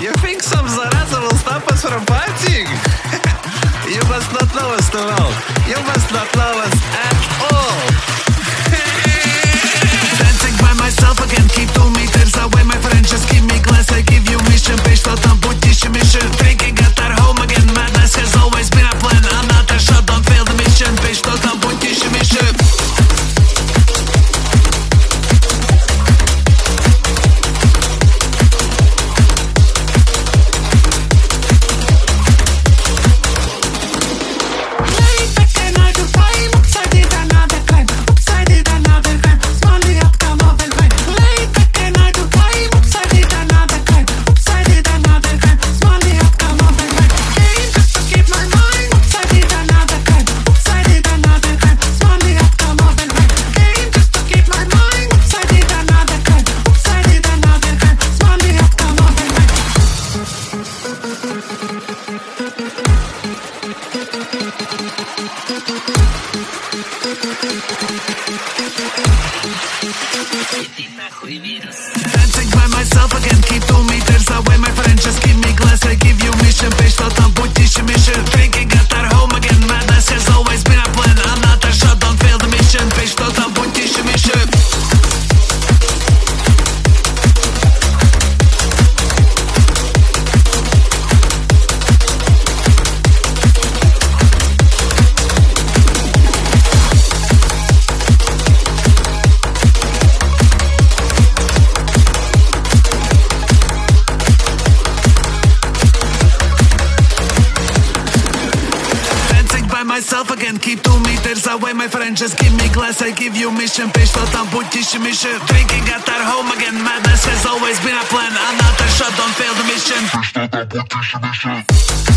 You think some Zaraza will stop us from partying? You must not know us too well. You must not know us at all. Dancing by myself again, keep 2 meters away. My friend, just give me glass, I give you mission. Pe что там будешь mission? Drinking at our home again. Madness has always been a plan. Another shot, don't fail the mission. Pe что там будешь mission? Dancing by myself again, keep 2 meters away. My friend, just give me glass, I give you mission. Pe что там будешь mission? Drinking at our home again. Madness has always been a plan. Another shot, don't fail the mission. Pe что там будешь mission? Myself again, keep 2 meters away. My friend, just give me glass, I give you mission. Pe что там будешь mission? Drinking at our home again. Madness has always been a plan. Another shot, don't fail the mission. Pe что там будешь mission?